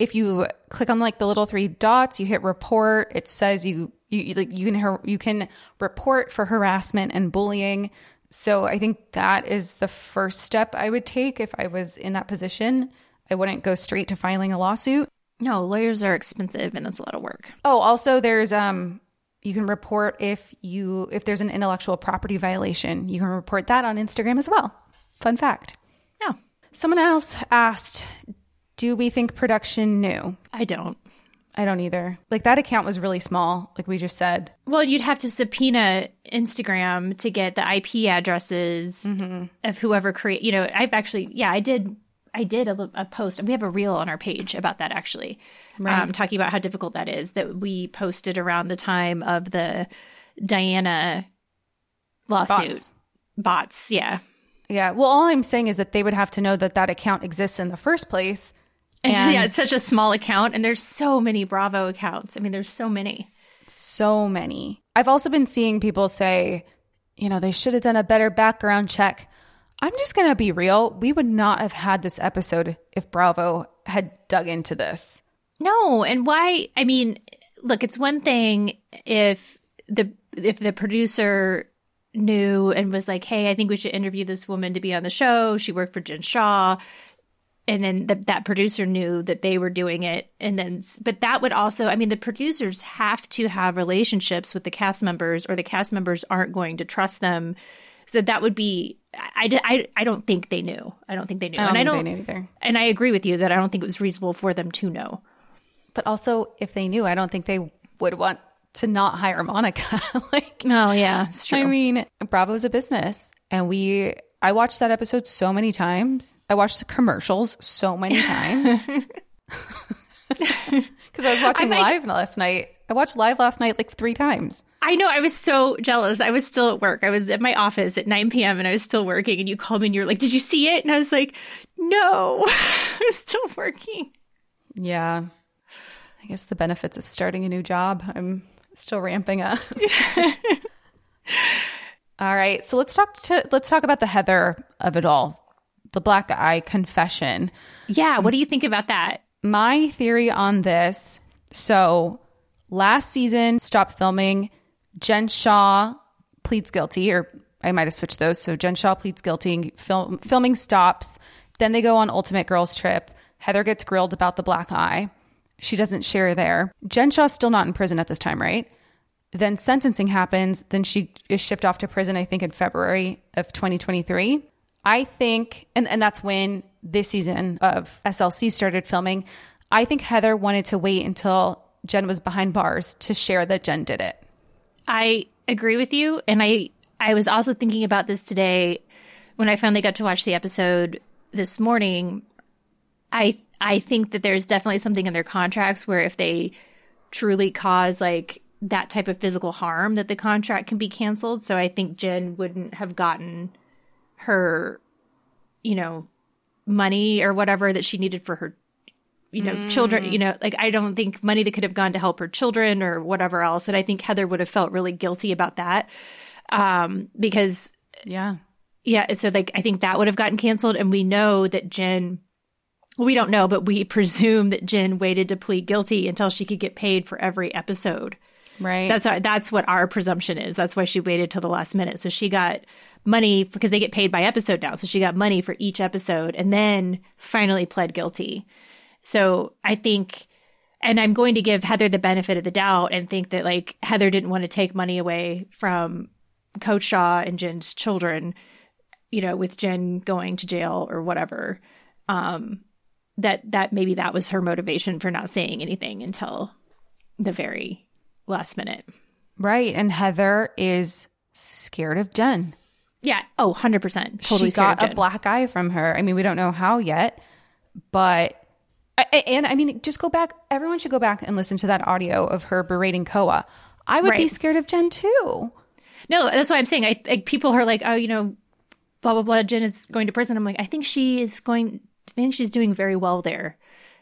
if you click on like the little three dots, you hit report, it says you you like you can you can report for harassment and bullying. So I think that is the first step I would take if I was in that position. I wouldn't go straight to filing a lawsuit. No, lawyers are expensive and that's a lot of work. Oh, also there's um you can report if you if there's an intellectual property violation. You can report that on Instagram as well. Fun fact. Yeah. Someone else asked, do we think production knew? I don't. I don't either. Like that account was really small, like we just said. Well, you'd have to subpoena Instagram to get the I P addresses mm-hmm. of whoever create. You know, I've actually, yeah, I did. I did a, a post. We have a reel on our page about that actually, right. um, talking about how difficult that is. That we posted around the time of the Diana lawsuit. Bots, Bots yeah, yeah. Well, all I'm saying is that they would have to know that that account exists in the first place. And yeah, it's such a small account, and there's so many Bravo accounts. I mean, there's so many. So many. I've also been seeing people say, you know, they should have done a better background check. I'm just going to be real. We would not have had this episode if Bravo had dug into this. No, and why? I mean, look, it's one thing if the if the producer knew and was like, hey, I think we should interview this woman to be on the show. She worked for Jen Shah. And then the, that producer knew that they were doing it. And then, but that would also, I mean, the producers have to have relationships with the cast members or the cast members aren't going to trust them. So that would be, I, I, I don't think they knew. I don't think they knew. I don't and think I don't, they knew either. And I agree with you that I don't think it was reasonable for them to know. But also, if they knew, I don't think they would want to not hire Monica. Like, oh, yeah, it's true. I mean, Bravo's a business and we... I watched that episode so many times. I watched the commercials so many times. Because I was watching I, live last night. I watched live last night like three times. I know. I was so jealous. I was still at work. I was at my office at nine p.m. and I was still working. And you called me and you were like, did you see it? And I was like, no, I was still working. Yeah. I guess the benefits of starting a new job. I'm still ramping up. All right, so let's talk to let's talk about the Heather of it all, the black eye confession. Yeah, what do you think about that? My theory on this, so last season, stopped filming, Jen Shah pleads guilty, or I might have switched those. So Jen Shah pleads guilty, film, filming stops, then they go on Ultimate Girls Trip. Heather gets grilled about the black eye. She doesn't share there. Jen Shah's still not in prison at this time, right? Then sentencing happens. Then she is shipped off to prison, I think, in February of twenty twenty-three. I think, and, and that's when this season of S L C started filming. I think Heather wanted to wait until Jen was behind bars to share that Jen did it. I agree with you. And I, I was also thinking about this today when I finally got to watch the episode this morning. I I think that there's definitely something in their contracts where if they truly cause like that type of physical harm that the contract can be canceled. So I think Jen wouldn't have gotten her, you know, money or whatever that she needed for her, you know, mm. children, you know, like I don't think money that could have gone to help her children or whatever else. And I think Heather would have felt really guilty about that. Um, because yeah, yeah. So like, I think that would have gotten canceled. And we know that Jen, well, we don't know, but we presume that Jen waited to plead guilty until she could get paid for every episode. Right. That's our, that's what our presumption is. That's why she waited till the last minute. So she got money because they get paid by episode now. So she got money for each episode and then finally pled guilty. So I think, and I'm going to give Heather the benefit of the doubt and think that like Heather didn't want to take money away from Coach Shah and Jen's children, you know, with Jen going to jail or whatever. Um, that, that maybe that was her motivation for not saying anything until the very last minute. Right. And Heather is scared of Jen. Yeah. Oh, one hundred percent. Totally she got a black eye from her. I mean, we don't know how yet, but, and I mean, just go back. Everyone should go back and listen to that audio of her berating Koa. I would right. be scared of Jen too. No, that's why I'm saying. I like people are like, oh, you know, blah, blah, blah. Jen is going to prison. I'm like, I think she is going, I think she's doing very well there.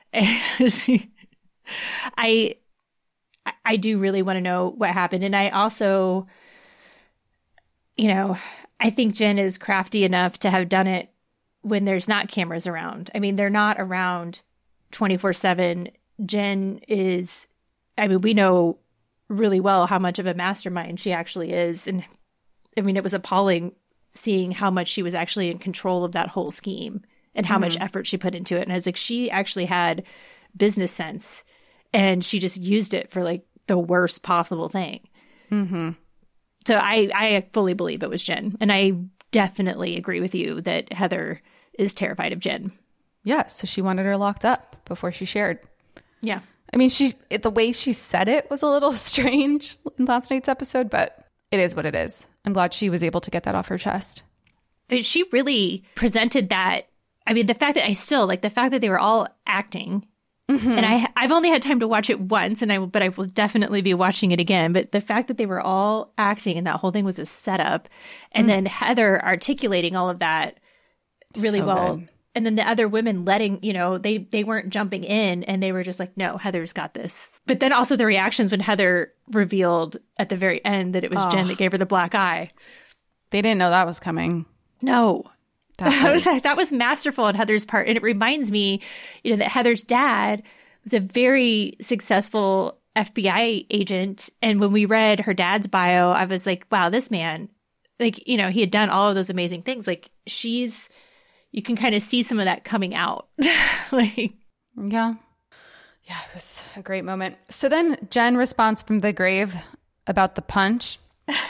I, I do really want to know what happened. And I also, you know, I think Jen is crafty enough to have done it when there's not cameras around. I mean, they're not around twenty-four seven, Jen is, I mean, we know really well how much of a mastermind she actually is. And I mean, it was appalling seeing how much she was actually in control of that whole scheme and how mm-hmm. much effort she put into it. And I was like, she actually had business sense and she just used it for like the worst possible thing. Mm-hmm. So I, I fully believe it was Jen. And I definitely agree with you that Heather is terrified of Jen. Yeah. So she wanted her locked up before she shared. Yeah. I mean, she it, the way she said it was a little strange in last night's episode, but it is what it is. I'm glad she was able to get that off her chest. I mean, she really presented that. I mean, the fact that I still like the fact that they were all acting, mm-hmm. and I I've only had time to watch it once, and I but I will definitely be watching it again. But the fact that they were all acting and that whole thing was a setup, and mm. then Heather articulating all of that really so well. Good. And then the other women letting, you know, they they weren't jumping in and they were just like, no, Heather's got this. But then also the reactions when Heather revealed at the very end that it was oh. Jen that gave her the black eye. They didn't know that was coming. No. That was, that was, that was masterful on Heather's part. And it reminds me, you know, that Heather's dad was a very successful F B I agent. And when we read her dad's bio, I was like, wow, this man, like, you know, he had done all of those amazing things. Like she's... You can kind of see some of that coming out. like, yeah. Yeah, it was a great moment. So then Jen responds from the grave about the punch.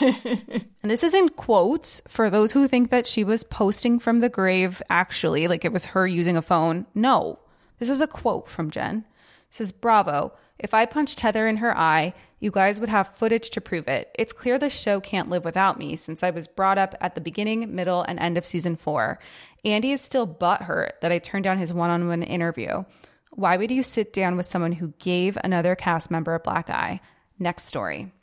And this is in quotes for those who think that she was posting from the grave actually, like it was her using a phone. No, this is a quote from Jen. It says, "Bravo. If I punched Heather in her eye, you guys would have footage to prove it. It's clear the show can't live without me since I was brought up at the beginning, middle, and end of season four. Andy is still butthurt that I turned down his one-on-one interview. Why would you sit down with someone who gave another cast member a black eye? Next story."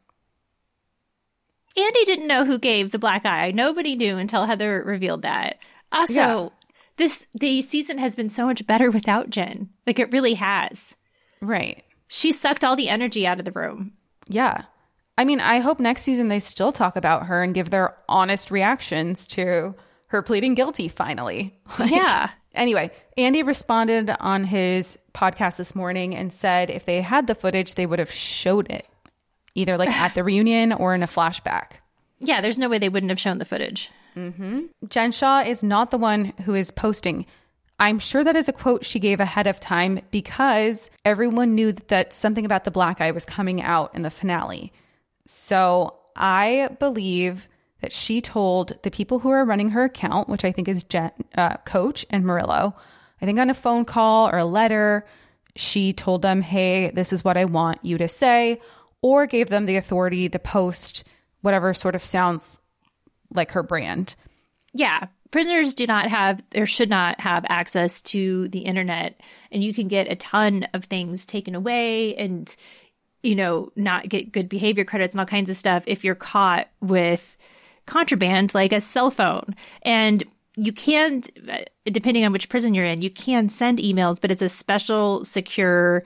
Andy didn't know who gave the black eye. Nobody knew until Heather revealed that. Also, yeah. this the season has been so much better without Jen. Like it really has. Right. She sucked all the energy out of the room. Yeah. I mean, I hope next season they still talk about her and give their honest reactions to her pleading guilty finally. Like, yeah. Anyway, Andy responded on his podcast this morning and said if they had the footage, they would have showed it either like at the reunion or in a flashback. Yeah, there's no way they wouldn't have shown the footage. Mm-hmm. Jen Shah is not the one who is posting. I'm sure that is a quote she gave ahead of time because everyone knew that something about the black eye was coming out in the finale. So I believe that she told the people who are running her account, which I think is Jen, uh, Coach and Murillo, I think on a phone call or a letter, she told them, hey, this is what I want you to say, or gave them the authority to post whatever sort of sounds like her brand. Yeah. Prisoners do not have or should not have access to the internet, and you can get a ton of things taken away and, you know, not get good behavior credits and all kinds of stuff if you're caught with contraband like a cell phone. And you can, depending on which prison you're in, you can send emails, but it's a special secure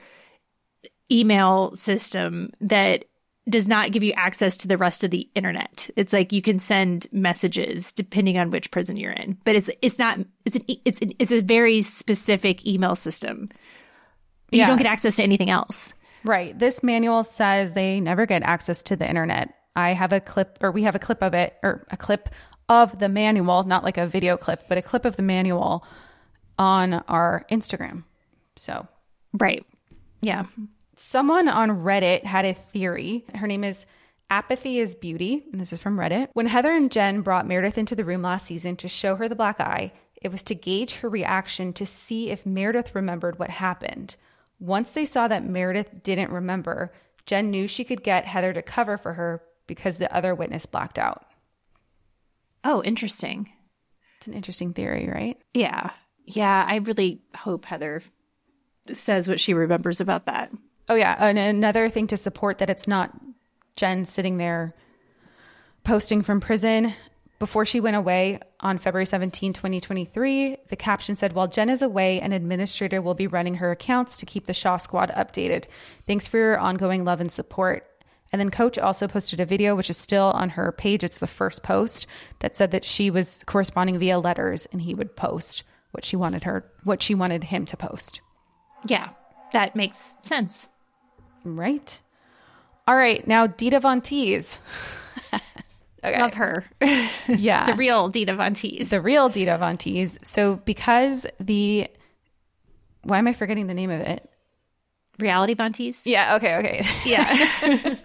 email system that does not give you access to the rest of the internet. It's like you can send messages depending on which prison you're in, but it's it's not it's an, it's an, it's a very specific email system. You yeah. don't get access to anything else. Right. This manual says they never get access to the internet. I have a clip, or we have a clip of it, or a clip of the manual, not like a video clip, but a clip of the manual on our Instagram. So, right. Yeah. Someone on Reddit had a theory. Her name is Apathy is Beauty, and this is from Reddit. When Heather and Jen brought Meredith into the room last season to show her the black eye, it was to gauge her reaction to see if Meredith remembered what happened. Once they saw that Meredith didn't remember, Jen knew she could get Heather to cover for her because the other witness blacked out. Oh, interesting. It's an interesting theory, right? Yeah. Yeah, I really hope Heather says what she remembers about that. Oh, yeah. And another thing to support that it's not Jen sitting there posting from prison. Before she went away on February seventeenth, twenty twenty-three, the caption said, while Jen is away, an administrator will be running her accounts to keep the Shaw Squad updated. Thanks for your ongoing love and support. And then Coach also posted a video, which is still on her page. It's the first post that said that she was corresponding via letters and he would post what she wanted her, what she wanted him to post. Yeah, that makes sense. Right. All right. Now, Dita Von Teese. Okay. Love her. Yeah. The real Dita Von Teese. The real Dita Von Teese. So because the, why am I forgetting the name of it? Reality Von Teese? Yeah. Okay. Okay. Yeah.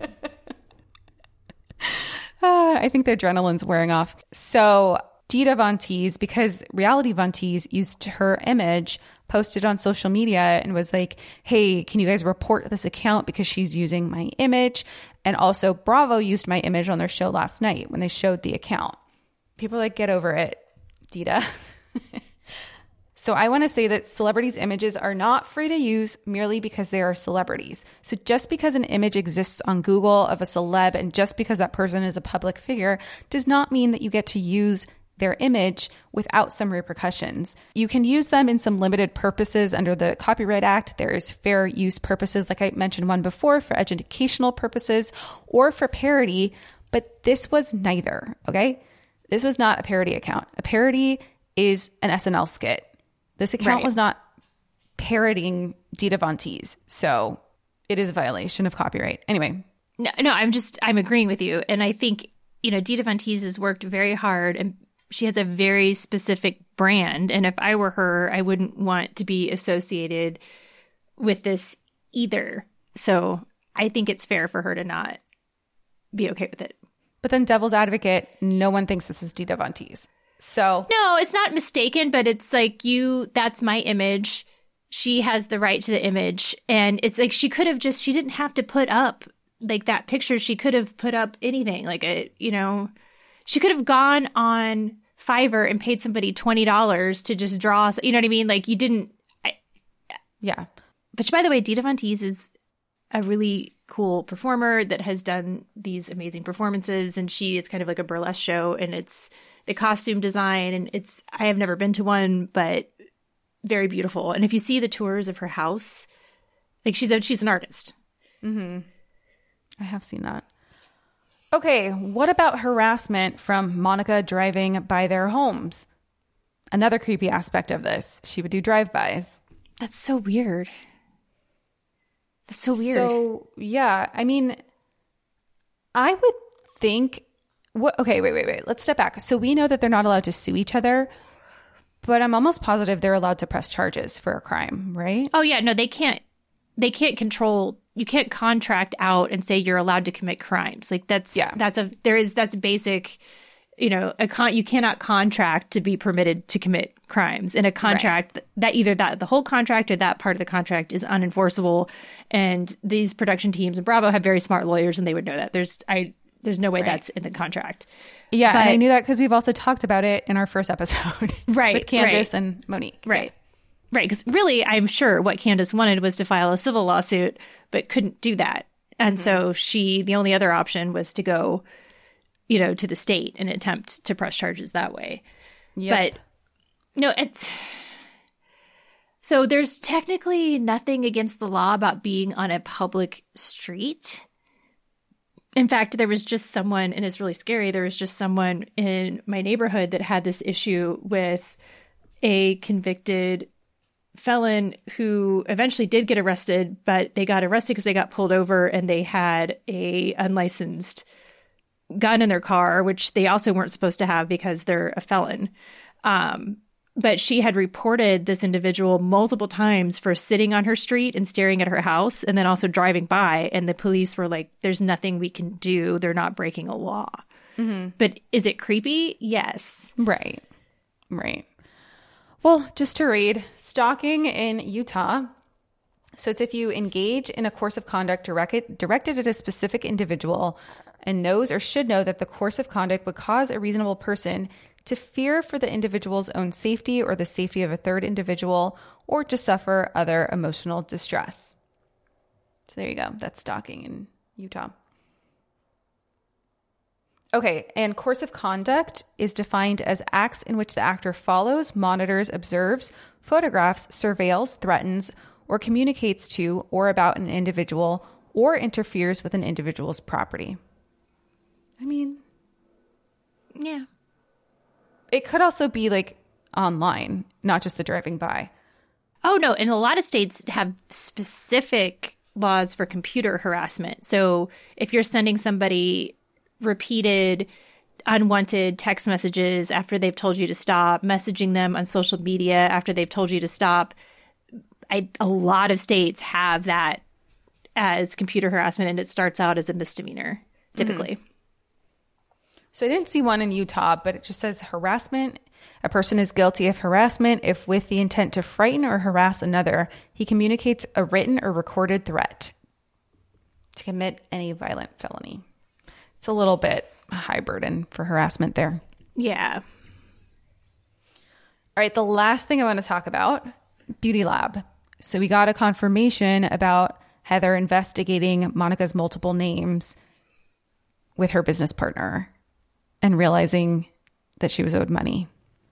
uh, I think the adrenaline's wearing off. So Dita Von Teese, because Reality Von Teese used her image, posted on social media and was like, hey, can you guys report this account because she's using my image? And also Bravo used my image on their show last night when they showed the account. People are like, get over it, Dita. So I want to say that celebrities' images are not free to use merely because they are celebrities. So just because an image exists on Google of a celeb and just because that person is a public figure does not mean that you get to use their image without some repercussions. You can use them in some limited purposes under the Copyright Act. There is fair use purposes, like I mentioned one before, for educational purposes or for parody, but this was neither, okay? This was not a parody account. A parody is an S N L skit. This account right. was not parodying Dita Von Teese, so it is a violation of copyright. Anyway. No, no, I'm just, I'm agreeing with you. And I think, you know, Dita Von Teese has worked very hard and she has a very specific brand. And if I were her, I wouldn't want to be associated with this either. So I think it's fair for her to not be okay with it. But then devil's advocate, no one thinks this is Dita Von Teese. So no, it's not mistaken, but it's like you, that's my image. She has the right to the image. And it's like she could have just, she didn't have to put up like that picture. She could have put up anything like a, you know, she could have gone on Fiverr and paid somebody twenty dollars to just draw. You know what I mean? Like you didn't. I, yeah. But by the way, Dita Von Teese is a really cool performer that has done these amazing performances. And she is kind of like a burlesque show. And it's the costume design. And it's, I have never been to one, but very beautiful. And if you see the tours of her house, like she's a, she's an artist. Mm-hmm. I have seen that. Okay, what about harassment from Monica driving by their homes? Another creepy aspect of this. She would do drive-bys. That's so weird. That's so weird. So, yeah, I mean, I would think... What, okay, wait, wait, wait. Let's step back. So we know that they're not allowed to sue each other, but I'm almost positive they're allowed to press charges for a crime, right? Oh, yeah, no, they can't. They can't control... You can't contract out and say you're allowed to commit crimes. Like that's, yeah. that's a, there is, that's basic, you know, a con, you cannot contract to be permitted to commit crimes. In a contract right. that either that the whole contract or that part of the contract is unenforceable. And these production teams and Bravo have very smart lawyers and they would know that. There's, I, there's no way right. that's in the contract. Yeah. But, and I knew that because we've also talked about it in our first episode. Right. With Candace right. and Monique. Right. Yeah. Right, because really, I'm sure what Candace wanted was to file a civil lawsuit, but couldn't do that. And mm-hmm. so she, the only other option was to go, you know, to the state and attempt to press charges that way. Yep. But no, it's... So there's technically nothing against the law about being on a public street. In fact, there was just someone, and it's really scary, there was just someone in my neighborhood that had this issue with a convicted felon who eventually did get arrested, but they got arrested because they got pulled over and they had a unlicensed gun in their car, which they also weren't supposed to have because they're a felon. Um, but she had reported this individual multiple times for sitting on her street and staring at her house and then also driving by. And the police were like, there's nothing we can do. They're not breaking a law. Mm-hmm. But is it creepy? Yes. Right. Right. Well, just to read, stalking in Utah. So it's if you engage in a course of conduct direct, directed at a specific individual and knows or should know that the course of conduct would cause a reasonable person to fear for the individual's own safety or the safety of a third individual or to suffer other emotional distress. So there you go. That's stalking in Utah. Okay, and course of conduct is defined as acts in which the actor follows, monitors, observes, photographs, surveils, threatens, or communicates to or about an individual or interferes with an individual's property. I mean, yeah. It could also be like online, not just the driving by. Oh, no. And a lot of states have specific laws for computer harassment. So if you're sending somebody repeated unwanted text messages after they've told you to stop, messaging them on social media after they've told you to stop, I, a lot of states have that as computer harassment, and it starts out as a misdemeanor, typically. Mm-hmm. So I didn't see one in Utah, but it just says harassment. A person is guilty of harassment if, with the intent to frighten or harass another, he communicates a written or recorded threat to commit any violent felony. It's a little bit high burden for harassment there. Yeah. All right, the last thing I want to talk about, Beauty Lab. So we got a confirmation about Heather investigating Monica's multiple names with her business partner and realizing that she was owed money.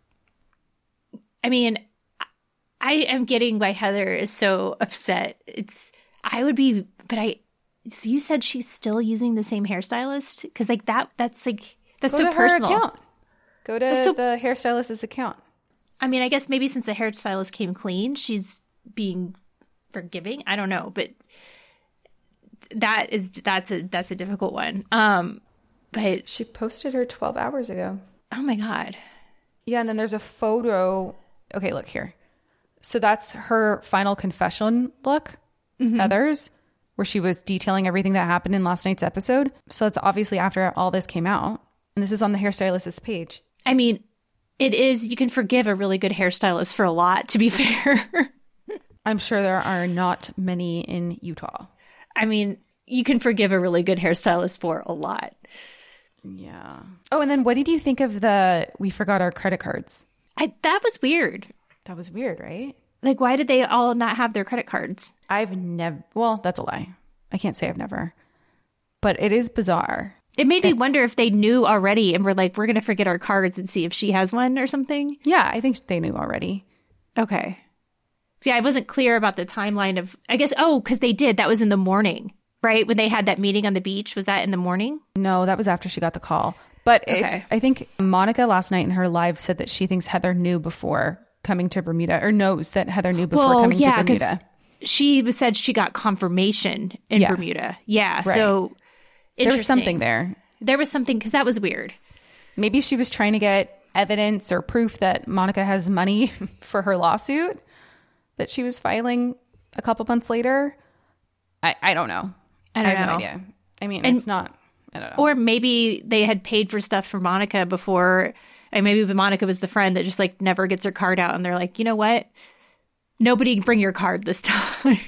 I mean, I am getting why Heather is so upset. It's, I would be, but I, so you said she's still using the same hairstylist? Because like that, that's like, that's Go so to her personal. account. Go to so, the hairstylist's account. I mean, I guess maybe since the hairstylist came clean, she's being forgiving. I don't know, but that is, that's a, that's a difficult one. Um, but she posted her twelve hours ago. Oh my God. Yeah. And then there's a photo. Okay, look here. So that's her final confession look, mm-hmm. Heather's, where she was detailing everything that happened in last night's episode. So it's obviously after all this came out. And this is on the hairstylist's page. I mean, it is, you can forgive a really good hairstylist for a lot, to be fair. I'm sure there are not many in Utah. I mean, you can forgive a really good hairstylist for a lot. Yeah. Oh, and then what did you think of the, we forgot our credit cards? I, that was weird. That was weird, right? Like, why did they all not have their credit cards? I've never, well, that's a lie. I can't say I've never. But it is bizarre. It made me it, wonder if they knew already and were like, we're going to forget our cards and see if she has one or something. Yeah, I think they knew already. Okay. See, I wasn't clear about the timeline of, I guess, oh, because they did. That was in the morning, right? When they had that meeting on the beach. Was that in the morning? No, that was after she got the call. But okay. I think Monica last night in her live said that she thinks Heather knew before coming to Bermuda, or knows that Heather knew before well, coming yeah, to Bermuda. She said she got confirmation in yeah. Bermuda. Yeah. Right. So there was something there. There was something, because that was weird. Maybe she was trying to get evidence or proof that Monica has money for her lawsuit that she was filing a couple months later. I, I don't know. I don't I have know. no idea. I mean, and, it's not, I don't know. Or maybe they had paid for stuff for Monica before, and maybe Monica was the friend that just like never gets her card out, and they're like, you know what? Nobody bring your card this time.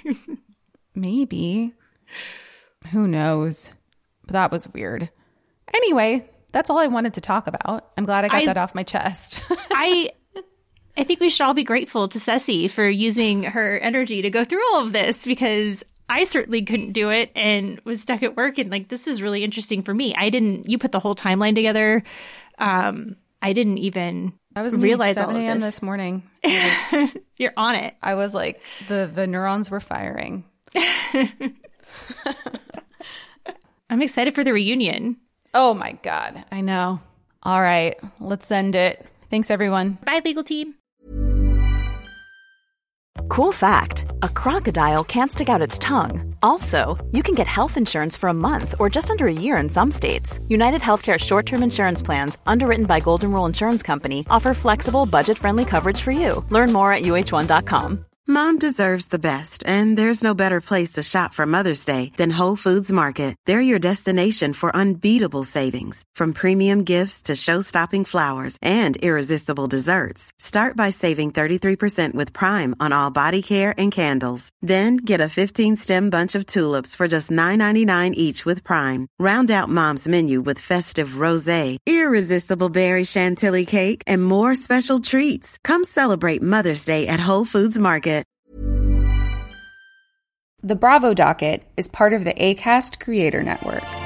Maybe. Who knows? But that was weird. Anyway, that's all I wanted to talk about. I'm glad I got I, that off my chest. I I think we should all be grateful to Ceci for using her energy to go through all of this, because I certainly couldn't do it and was stuck at work. And like, this is really interesting for me. I didn't, you put the whole timeline together. Um, I didn't even I was realize all of this. seven a.m. this morning. Was, You're on it. I was like, the, the neurons were firing. I'm excited for the reunion. Oh my God. I know. All right. Let's end it. Thanks, everyone. Bye, legal team. Cool fact, a crocodile can't stick out its tongue. Also, you can get health insurance for a month or just under a year in some states. United Healthcare short-term insurance plans, underwritten by Golden Rule Insurance Company, offer flexible, budget-friendly coverage for you. Learn more at U H one dot com. Mom deserves the best, and there's no better place to shop for Mother's Day than Whole Foods Market. They're your destination for unbeatable savings, from premium gifts to show-stopping flowers and irresistible desserts. Start by saving thirty-three percent with Prime on all body care and candles. Then get a fifteen-stem bunch of tulips for just nine ninety-nine each with Prime. Round out Mom's menu with festive rosé, irresistible berry chantilly cake, and more special treats. Come celebrate Mother's Day at Whole Foods Market. The Bravo Docket is part of the Acast Creator Network.